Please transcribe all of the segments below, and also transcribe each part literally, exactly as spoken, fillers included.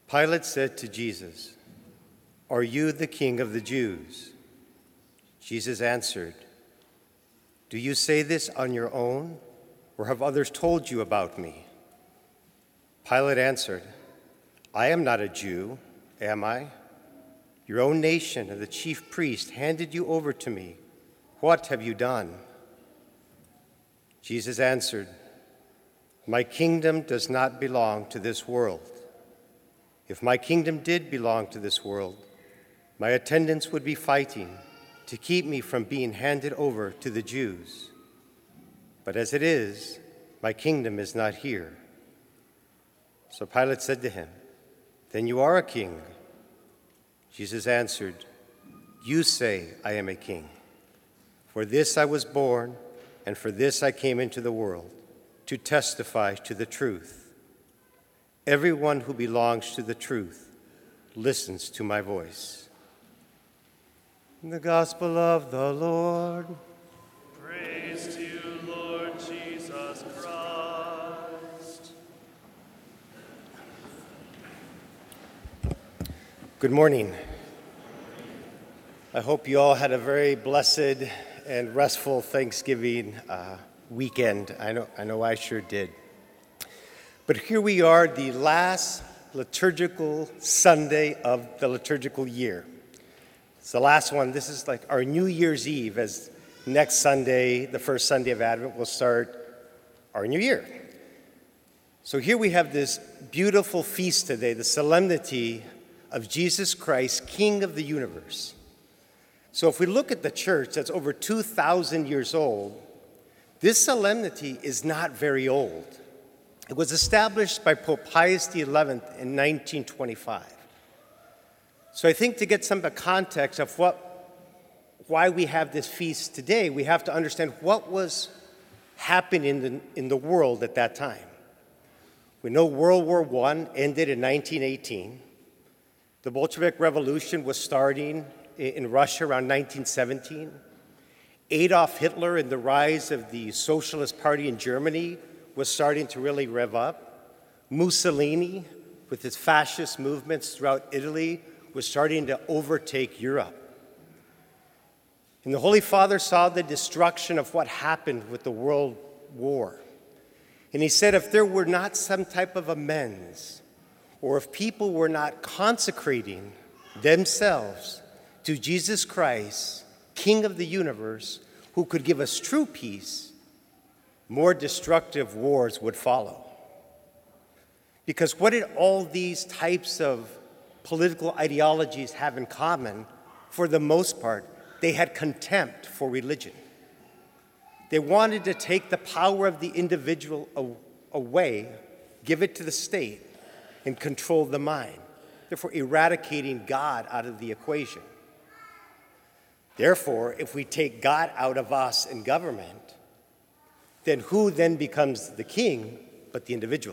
Pilate said to Jesus, "Are you the king of the Jews?" Jesus answered, "Do you say this on your own, or have others told you about me?" Pilate answered, "I am not a Jew, am I? Your own nation and the chief priest handed you over to me. What have you done?" Jesus answered, "My kingdom does not belong to this world. If my kingdom did belong to this world, my attendants would be fighting to keep me from being handed over to the Jews. But as it is, my kingdom is not here." So Pilate said to him, "Then you are a king." Jesus answered, "You say I am a king. For this I was born, and for this I came into the world, to testify to the truth. Everyone who belongs to the truth listens to my voice." The Gospel of the Lord. Praise to you, Lord Jesus Christ. Good morning. I hope you all had a very blessed and restful Thanksgiving uh, weekend. I know, I know I sure did. But here we are, the last liturgical Sunday of the liturgical year. It's the last one. This is like our New Year's Eve, as next Sunday, the first Sunday of Advent, will start our new year. So here we have this beautiful feast today, the solemnity of Jesus Christ, King of the universe. So if we look at the church that's over two thousand years old, this solemnity is not very old. It was established by Pope Pius the eleventh in nineteen twenty-five. So I think to get some of the context of what, why we have this feast today, we have to understand what was happening in the, in the world at that time. We know World War One ended in nineteen eighteen. The Bolshevik Revolution was starting in Russia around nineteen seventeen. Adolf Hitler and the rise of the Socialist Party in Germany was starting to really rev up. Mussolini, with his fascist movements throughout Italy, was starting to overtake Europe. And the Holy Father saw the destruction of what happened with the World War. And he said if there were not some type of amends, or if people were not consecrating themselves to Jesus Christ, King of the universe, who could give us true peace, more destructive wars would follow. Because what did all these types of political ideologies have in common? For the most part, they had contempt for religion. They wanted to take the power of the individual away, give it to the state, and control the mind, therefore eradicating God out of the equation. Therefore, if we take God out of us in government, then who then becomes the king but the individual?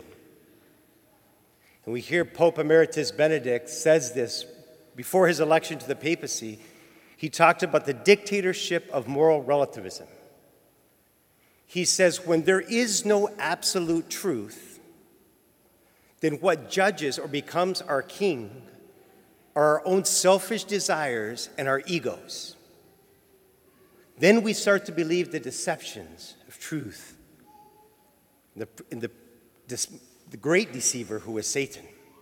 And we hear Pope Emeritus Benedict says this before his election to the papacy. He talked about the dictatorship of moral relativism. He says, when there is no absolute truth, then what judges or becomes our king are our own selfish desires and our egos. Then we start to believe the deceptions of truth, the, in the, this, the great deceiver who is Satan.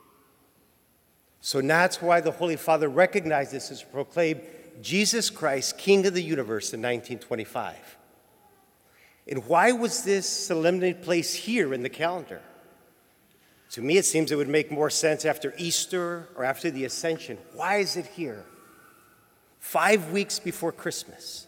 So that's why the Holy Father recognized this as proclaimed Jesus Christ, King of the universe in nineteen twenty-five. And why was this solemnity placed here in the calendar? To me, it seems it would make more sense after Easter or after the Ascension. Why is it here? Five weeks before Christmas.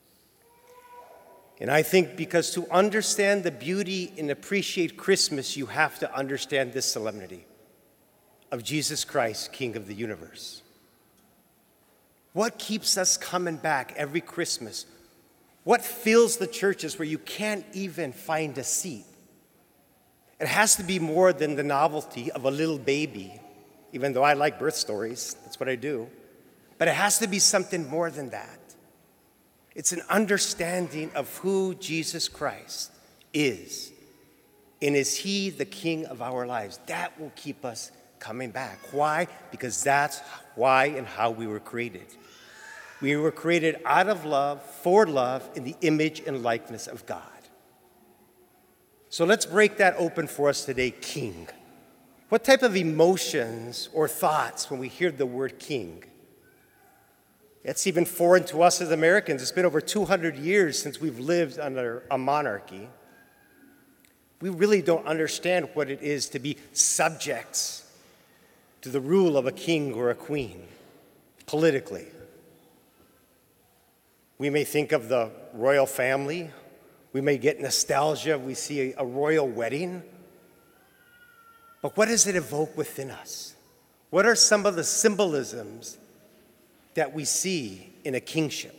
And I think because to understand the beauty and appreciate Christmas, you have to understand this solemnity of Jesus Christ, King of the universe. What keeps us coming back every Christmas? What fills the churches where you can't even find a seat? It has to be more than the novelty of a little baby, even though I like birth stories, that's what I do. But it has to be something more than that. It's an understanding of who Jesus Christ is. And is he the king of our lives? That will keep us coming back. Why? Because that's why and how we were created. We were created out of love, for love, in the image and likeness of God. So let's break that open for us today, king. What type of emotions or thoughts when we hear the word king? It's even foreign to us as Americans. It's been over two hundred years since we've lived under a monarchy. We really don't understand what it is to be subjects to the rule of a king or a queen, politically. We may think of the royal family. We may get nostalgia. We see a, a royal wedding. But what does it evoke within us? What are some of the symbolisms that we see in a kingship?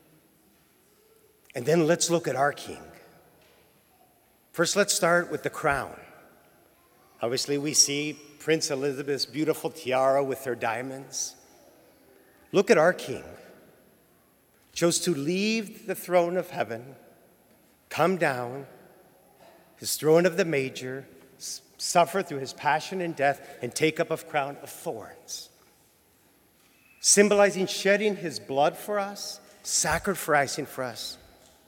And then let's look at our king. First, let's start with the crown. Obviously, we see Prince Elizabeth's beautiful tiara with her diamonds. Look at our king. Chose to leave the throne of heaven, come down, his throne of the major, suffer through his passion and death, and take up a crown of thorns, symbolizing shedding his blood for us, sacrificing for us.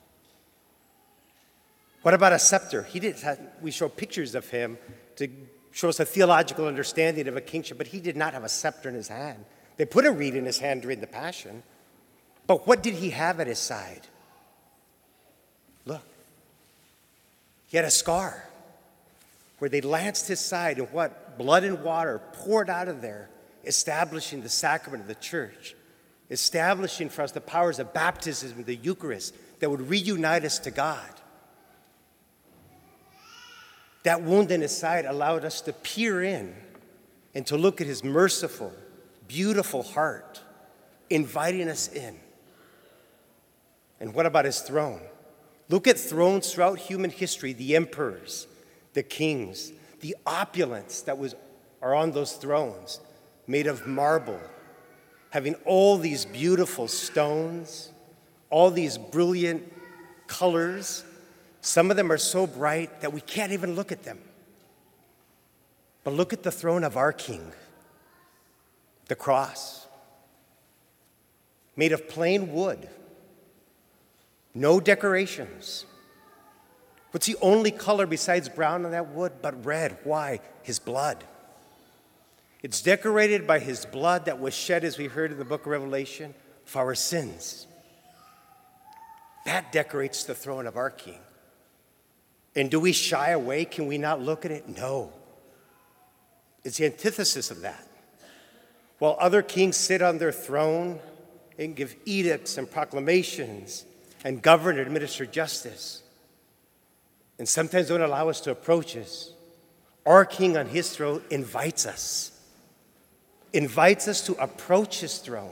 What about a scepter? He did have, we show pictures of him to show us a theological understanding of a kingship, but he did not have a scepter in his hand. They put a reed in his hand during the Passion, but what did he have at his side? Look, he had a scar where they lanced his side, and what? Blood and water poured out of there, establishing the sacrament of the church, establishing for us the powers of baptism and the Eucharist that would reunite us to God. That wound in his side allowed us to peer in and to look at his merciful, beautiful heart, inviting us in. And what about his throne? Look at thrones throughout human history, the emperors, the kings, the opulence that was are on those thrones, made of marble, having all these beautiful stones, all these brilliant colors. Some of them are so bright that we can't even look at them. But look at the throne of our King, the cross, made of plain wood, no decorations. What's the only color besides brown on that wood but red? Why? His blood. It's decorated by his blood that was shed, as we heard in the book of Revelation, for our sins. That decorates the throne of our King. And do we shy away? Can we not look at it? No. It's the antithesis of that. While other kings sit on their throne and give edicts and proclamations and govern and administer justice, and sometimes don't allow us to approach us, our King on his throne invites us, invites us to approach his throne.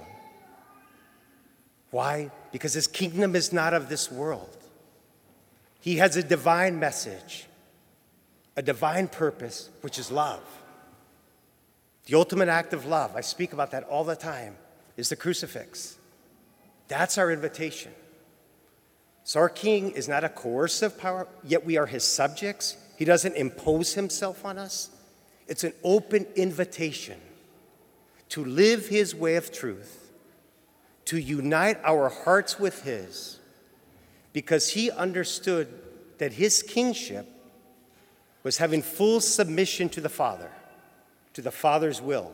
Why? Because his kingdom is not of this world. He has a divine message, a divine purpose, which is love. The ultimate act of love, I speak about that all the time, is the crucifix. That's our invitation. So our King is not a coercive power, yet we are his subjects. He doesn't impose himself on us. It's an open invitation to live his way of truth, to unite our hearts with his, because he understood that his kingship was having full submission to the Father, to the Father's will.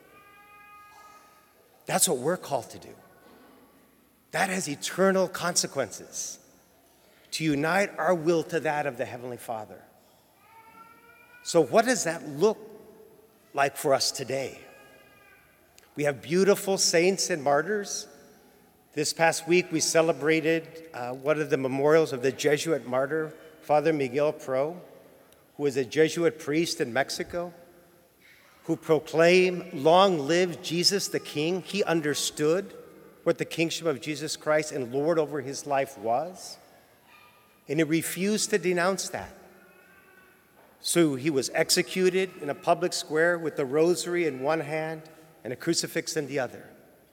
That's what we're called to do. That has eternal consequences, to unite our will to that of the Heavenly Father. So what does that look like for us today? We have beautiful saints and martyrs. This past week, we celebrated uh, one of the memorials of the Jesuit martyr, Father Miguel Pro, who was a Jesuit priest in Mexico, who proclaimed, "Long live Jesus the King." He understood what the kingship of Jesus Christ and Lord over his life was, and he refused to denounce that. So he was executed in a public square with the rosary in one hand and a crucifix in the other.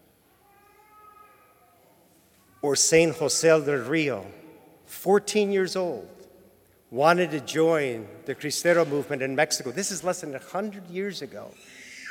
Or Saint Jose del Rio, fourteen years old, wanted to join the Cristero movement in Mexico. This is less than one hundred years ago.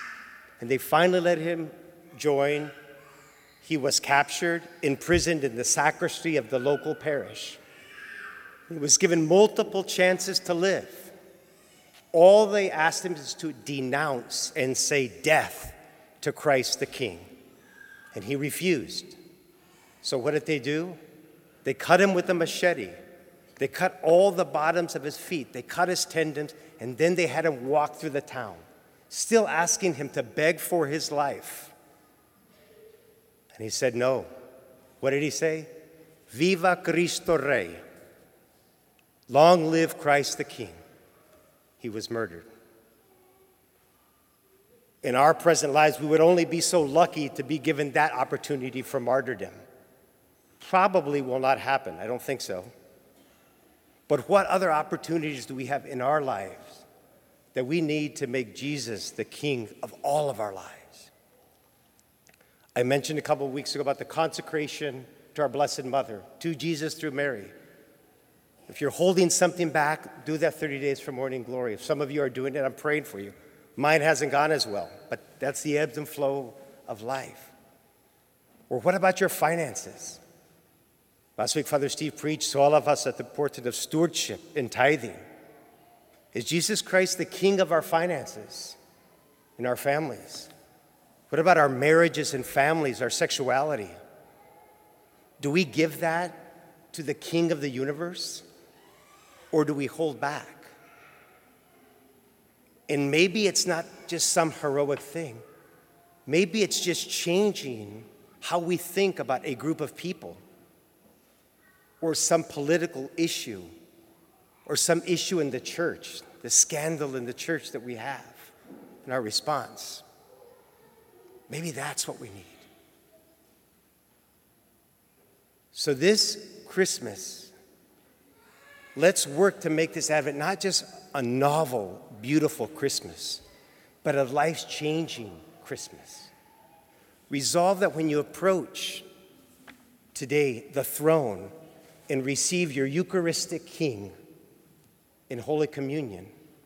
and they finally let him join. He was captured, imprisoned in the sacristy of the local parish. He was given multiple chances to live. All they asked him is to denounce and say death to Christ the King, and he refused. So what did they do? They cut him with a machete. They cut all the bottoms of his feet. They cut his tendons, and then they had him walk through the town, still asking him to beg for his life. And he said no. What did he say? Viva Cristo Rey. Long live Christ the King. He was murdered. In our present lives, we would only be so lucky to be given that opportunity for martyrdom. Probably will not happen. I don't think so. But what other opportunities do we have in our lives that we need to make Jesus the King of all of our lives? I mentioned a couple of weeks ago about the consecration to our Blessed Mother, to Jesus through Mary. If you're holding something back, do that thirty days for morning glory. If some of you are doing it, I'm praying for you. Mine hasn't gone as well, but that's the ebbs and flow of life. Or what about your finances? Last week, Father Steve preached to all of us at the importance of stewardship and tithing. Is Jesus Christ the King of our finances in our families? What about our marriages and families, our sexuality? Do we give that to the King of the universe, or do we hold back? And maybe it's not just some heroic thing. Maybe it's just changing how we think about a group of people, or some political issue, or some issue in the church, the scandal in the church that we have, and our response. Maybe that's what we need. So this Christmas, let's work to make this Advent not just a novel, beautiful Christmas, but a life-changing Christmas. Resolve that when you approach today the throne and receive your Eucharistic King in Holy Communion,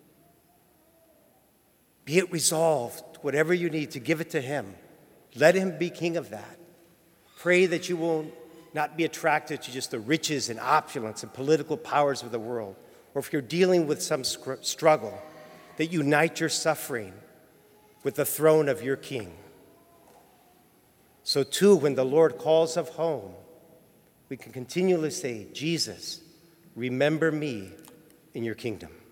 be it resolved, whatever you need, to give it to him. Let him be king of that. Pray that you will not be attracted to just the riches and opulence and political powers of the world. Or if you're dealing with some struggle, that unite your suffering with the throne of your King. So too, when the Lord calls of home, we can continually say, Jesus, remember me in your kingdom.